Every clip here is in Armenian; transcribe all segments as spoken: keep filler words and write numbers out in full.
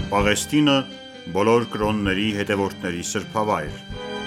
Պաղեստինը բոլոր կրոնների հետևորդների սրբավայր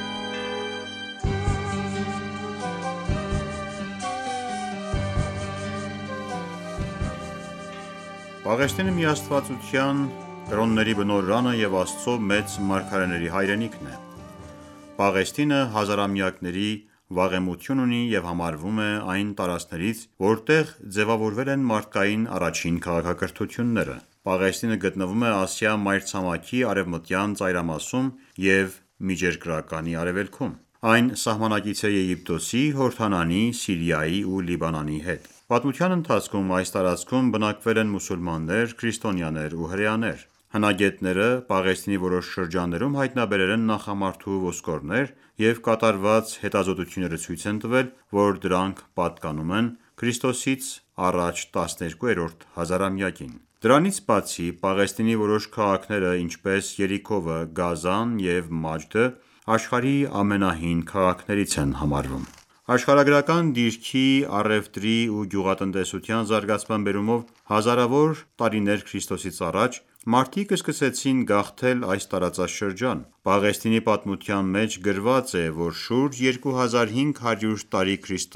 Պաղեստինը միաստվածության, կրոնների բնօրրանը և Աստծո մեծ մարգարեների հայրենիքն է: Պաղեստինը հազարամյակների վաղեմություն ունի և համարվում է այն տարածքներից, որտեղ ձևավորվել են մարդկային առաջին քաղաքակրթությունները: Պաղեստինը գտնվում է Ասիա մայրցամաքի արևմտյան ծայրամասում և Միջերկրականի արևելքում: Այն սահմանակից է Եգիպտոսի, Հորդանանի, Սիրիայի ու Լիբանանի հետ: Պատմության ընթացքում այս տարածքում բնակվել են մուսուլմաններ, քրիստոնյաներ ու հրեաներ: Հնագետները Պաղեստինի որոշ շրջաններում հայտնաբերել են նախամարդու ոսկորներ և կատարված հետազոտությունները ցույց են տվել, որ դրանք պատկանում են Ք.ա. տասներկուերորդ հազարամյակին: Դրանից բացի, Պաղեստինի որոշ քաղաքները, ինչպես Երիքովը, Գազան և Մաջդը, աշխարհի ամենահին քաղաքներից են համարվում: Աշխարհագրական դիրքի, առևտրի ու գյուղատնտեսության զարգացման բերումով հազարավոր տարիներ Ք.ա. մարդիկ սկսեցին գաղթել այս տարածաշրջան: Պաղեստինի պատմության մեջ գրված է, որ շուրջ երկու հազար հինգ հարյուր տարի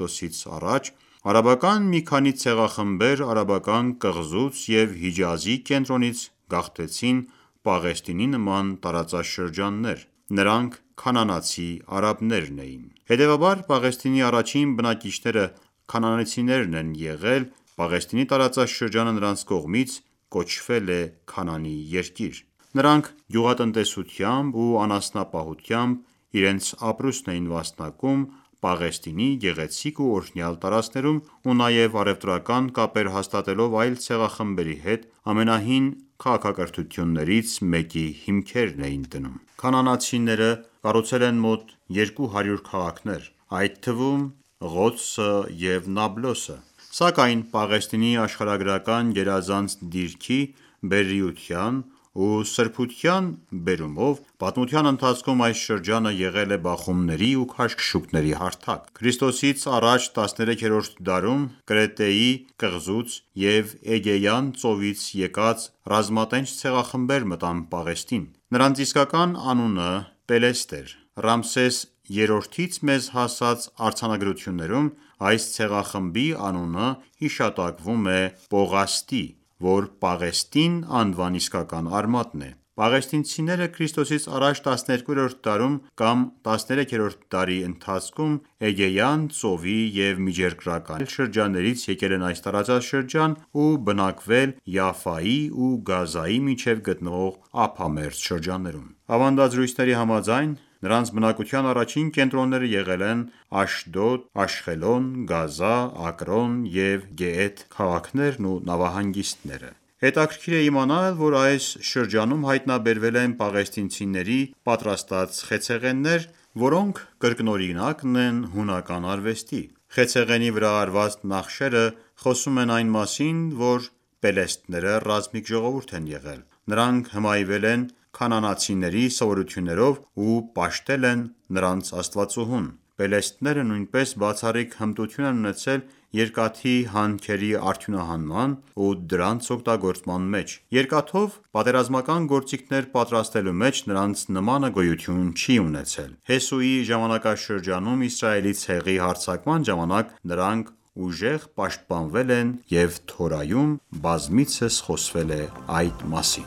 Ք.ա. արաբական մի քանի ցեղախմբեր արաբական կղզուց և Հիջազի կենտրոնից գաղթեցին Պաղեստինի նման տարածաշրջաններ: Նրանք քանանացի արաբներն էին: Հետևաբար Պաղեստինի առաջին բնակիչները քանանացիներն են եղել: Պաղեստինի տարածաշրջանը նրանց կողմից կոչվել է Քանանի երկիր: Նրանք գյուղատնտեսությամբ ու անասնապահությամբ իրենց ապրուստն էին վաստակում Պաղեստինի գեղեցիկ ու օրհնյալ տարածքներում ու նաև առևտրական կապեր հաստատելով այլ ցեղախմբերի հետ ամենահին քաղաքակրթություններից մեկի հիմքերն էին դնում: Քանանացիները կառուցել են մոտ երկու հարյուր քաղաքներ, այդ թվում Ղոդսը և Նաբլոսը: Սակայն Պաղեստինի աշխարհագրական գերազանց դիրքի, բերրիության ու սրբության բերումով պատմության ընթացքում այս շրջանը եղել է բախումների ու քաշքշուկների հարթակ: Ք.ա. տասներեքերորդ դարում Կրետեի կղզուց և Էգեյան ծովից եկած ռազմատենչ ցեղախմբեր մտան Պաղեստին: Նրանց իսկական անունը Պելեստ էր: Ռամսես երրորդից մեզ հասած արձանագրություններում այս ցեղախմբի անունը հիշատակվում է Պողաստի, որ Պաղեստին անվան իսկական արմատն է: Պաղեստինցիները Ք.ա. տասներկուերորդ դարում կամ տասներեքերորդ դարի ընթացքում Էգեյան ծովի և Միջերկրականի այլ շրջաններից եկել են այս տարածաշրջան ու բնակվել Յաֆայի ու Գազայի միջև գտնվող ափամերձ շրջաններում: Ավանդազրույցների համաձայն նրանց բնակության առաջին կենտրոնները եղել են Աշդոդ, Աշխելոն, Գազա, Ակրոն և Գեթ քաղաքներն ու նավահանգիստները: Հետաքրքիր է իմանալ, որ այս շրջանում հայտնաբերվել են պաղեստինցիների պատրաստած խեցեղեններ, որոնք կրկնօրինակն են հունական արվեստի: Խեցեղենի վրա արված նախշերը խոսում են այն մասին, որ Պելեստները ռազմիկ ժողովուրդ են եղել: Նրանք հմայվել են քանանացիների սովորույթներով ու պաշտել են նրանց աստվածուհուն: Պելեստները նույնպես բացառիկ հմտություն են ունեցել երկաթի հանքերի արդյունահանման ու դրանց օգտագործման մեջ: Երկաթով պատերազմական գործիքներ պատրաստելու մեջ նրանց նմանը գոյություն չի ունեցել: Հեսուի ժամանակաշրջանում Իսրայելի ցեղի հարձակման ժամանակ նրանք ուժեղ պաշտպանվել են և Թորայում բազմիցս խոսվել է այդ մասին: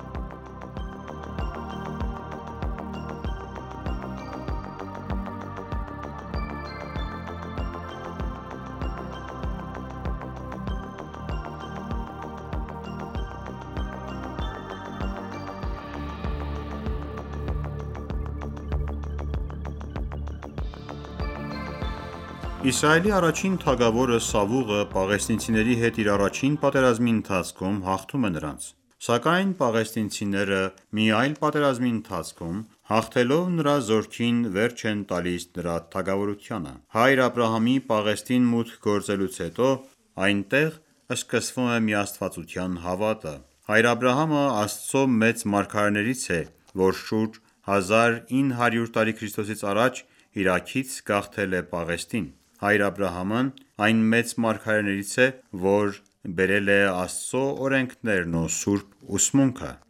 Իսրայելի առաջին թագավորը Սավուղը պաղեստինցիների հետ իր առաջին պատերազմի ընթացքում հաղթում է նրանց: Սակայն պաղեստինցիները մի այլ պատերազմի ընթացքում հաղթելով նրա զորքին վերջ են տալիս նրա թագավորությանը: Հայր Աբրահամի Պաղեստին մուտք գործելուց հետո այնտեղ սկսվում է միաստվածության հավատը: Հայր Աբրահամը Աստծո մեծ մարգարեներից է, որ շուրջ հազար ինը հարյուր տարի Ք.ա. Իրաքից գաղթել է Պաղեստին: Հայր Աբրահամն այն մեծ մարգարեներից է, որ բերել է Աստծո օրենքներն ու սուրբ ուսմունքը: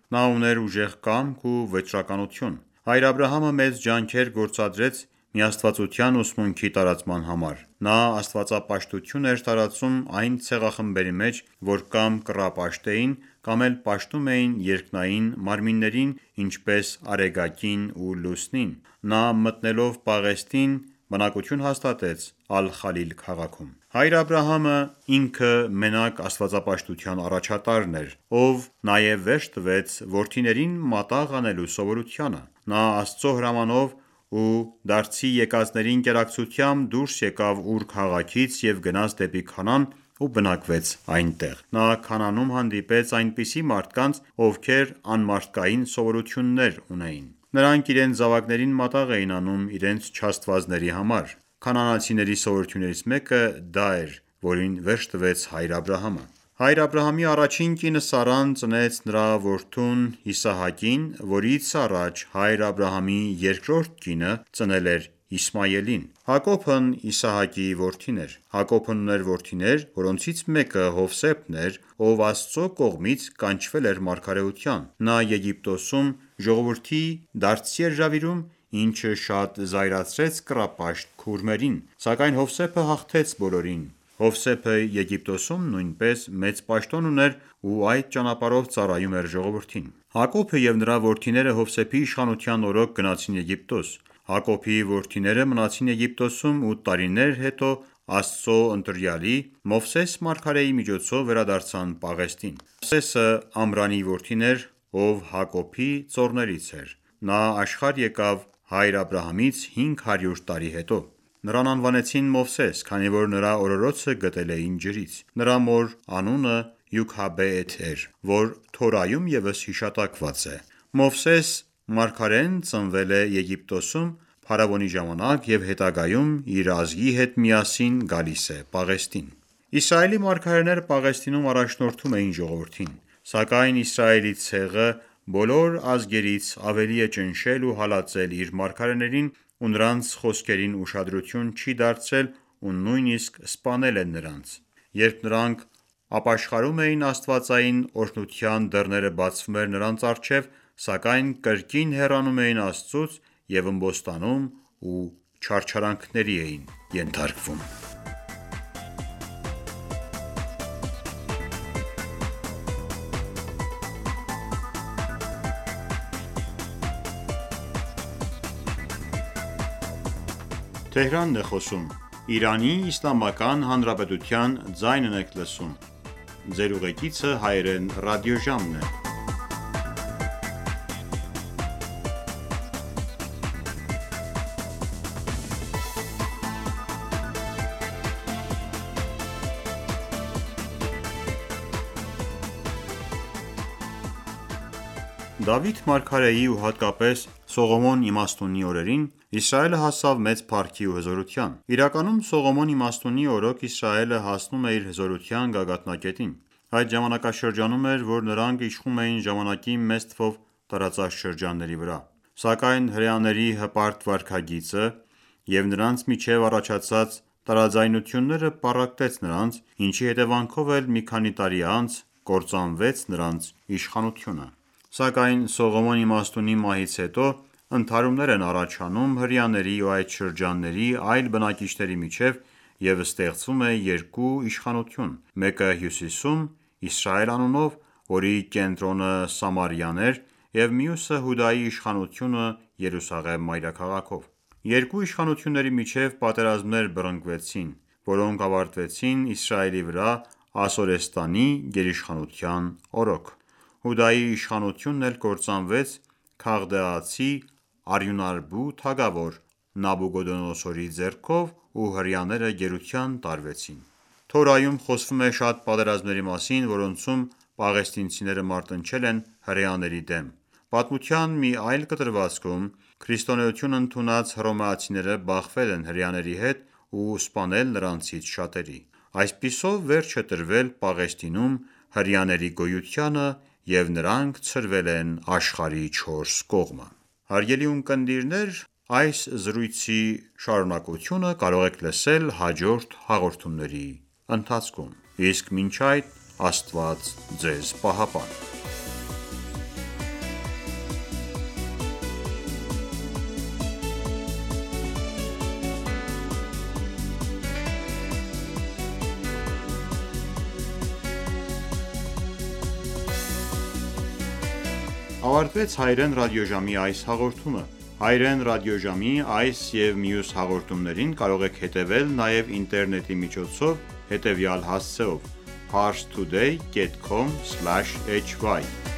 Նա ուներ ուժեղ կամք ու վճռականություն։ Հայր Աբրահամը մեծ ջանքեր գործադրեց միաստվածության ուսմունքի տարածման համար։ Նա աստվածապաշտություն էր տարածում այն ցեղախմբերի մեջ, որ կամ կռապաշտ էին, կամ էլ պաշտում էին երկնային մարմիններին, ինչպես Արեգակին ու Լուսնին։ Նա մտնելով Պաղեստին, բնակություն հաստատեց Ալ-Խալիլ քաղաքում։ Հայր Աբրահամը ինքը մենակ աստվածապաշտության առաջատարն էր, ով նաև վերջ տվեց որդիներին մատաղ անելու սովորությանը։ Նա Աստծո հրամանով ու դարձի եկածների ընկերակցությամբ դուրս եկավ Ուր քաղաքից և գնաց դեպի Քանան ու բնակվեց այնտեղ։ Նա Քանանում հանդիպեց այնպիսի մարդկանց, ովքեր անմարդկային սովորություններ ունեին։ Նրանք իրենց զավակներին մատաղ էին անում իրենց չաստվածների համար։ Քանանացիների սովորույթներից մեկը դա էր, որին վերջ տվեց Հայր Աբրահամը։ Հայր Աբրահամի առաջին կինը Սարան ծնեց նրա որդուն Իսահակին, որից առաջ Հայր Աբրահամի երկրորդ կինը ծնել էր Իսմայելին։ Հակոբն Իսահակի որդին էր։ Հակոբն ուներ որդիներ, որոնցից մեկը Հովսեփն էր, ով Աստծո կողմից կանչվել էր մարգարեության։ Նա Եգիպտոսում ժողովրդի դարձի էր հրավիրում, ինչը շատ զայրացրեց կռապաշտ քուրմերին, սակայն Հովսեփը հաղթեց բոլորին։ Հովսեփը Եգիպտոսում նույնպես մեծ պաշտոն ուներ ու այդ ճանապարհով ծառայում էր ժողովրդին։ Հակոբը և նրա որդիները Հովսեփի իշխանության օրոք գնացին Եգիպտոս։ Հակոբի որդիները մնացին Եգիպտոսում ու տարիներ հետո Աստծո ընտրյալի Մովսես մարգարեի միջոցով վերադարձան Պաղեստին։ Մովսեսը Ամրամի որդին էր, ով Հակոբի ծոռներից էր։ Նա աշխարհ եկավ Հայր Աբրահամից հինգ հարյուր տարի հետո։ Նրան անվանեցին Մովսես, քանի որ նրա օրորոցը գտել էին ջրից։ Նրա մոր անունը Յուքաբեեթ էր, որ Թորայում ևս հիշատակված է։ Մովսես մարգարեն ծնվել է Եգիպտոսում փարավոնի ժամանակ և հետագայում իր ազգի հետ միասին գալիս է Պաղեստին։ Իսրայելի մարգարեները Պաղեստինում առաջնորդում էին ժողովրդին։ Սակայն Իսրայելի ցեղը բոլոր ազգերից ավելի է ճնշել ու հալածել իր մարգարեներին ու նրանց խոսքերին ուշադրություն չի դարձրել ու նույնիսկ սպանել են նրանց։ Երբ նրանք ապաշխարում էին, աստվածային օրհնության դռները բացվում էր նրանց առջև, սակայն կրկին հեռանում էին Աստծուց և ըմբոստանում ու չարչարանքների էին ենթարկվում։ Դավիթ մարգարեի ու հատկապես Սողոմոն իմաստունի օրերին Իսրայելը հասավ մեծ փառքի ու հզորության։ Իրականում Սողոմոն իմաստունի օրոք Իսրայելը հասնում է իր հզորության գագաթնակետին։ Այդ ժամանակաշրջանում էր, որ նրանք իշխում էին ժամանակի մեծ թվով տարածաշրջանների վրա։ Սակայն հրեաների հպարտ վարքագիծը և նրանց միջև առաջացած տարաձայնությունները պառակտեց նրանց, ինչի հետևանքով էլ մի քանի տարի անց կործանվեց նրանց իշխանությունը։ Սակայն Սողոմոն իմաստունի մահից հետո ընդհարումներ են առաջանում հրեաների ու այդ շրջանների այլ բնակիչների միջև և ստեղծվում է երկու իշխանություն, մեկը հյուսիսում Իսրայել անունով, որի կենտրոնը Սամարիան էր, և մյուսը Հուդայի իշխանությունը Երուսաղեմ մայրաքաղաքով։ Երկու իշխանությունների միջև պատերազմներ բռնկվեցին, որոնք ավարտվեցին Իսրայելի վրա Ասորեստանի գերիշխանության օրոք։ Հուդայի իշխանությունն էլ կործանվեց Քաղդեացի արյունարբու թագավոր Նաբուգոդոնոսորի ձեռքով ու հրեաները գերության տարվեցին։ Թորայում խոսվում է շատ պատերազմների մասին, որոնցում պաղեստինցիները մարտնչել են հրեաների դեմ։ Պատմության մի այլ կտրվածքում քրիստոնեություն ընդունած հռոմեացիները բախվել են հրեաների հետ ու սպանել նրանցից շատերի։ Այսպիսով վերջ է տրվել Պաղեստինում հրեաների գոյությանը և նրանք ցրվել են աշխարհի չորս կողմը։ Հարգելի ունկնդիրներ, այս զրույցի շարունակությունը կարող եք լսել հաջորդ հաղորդումների ընթացքում։ Իսկ մինչ այդ Աստված ձեզ պահապան։ ավարտվեց հայրեն ռադիոժամի այս հաղորդումը։ Հայրեն ռադիոժամի այս և մյուս հաղորդումներին կարող եք հետևել նաև ինտերնետի միջոցով հետևյալ հասցեով՝ parstoday dot com slash h y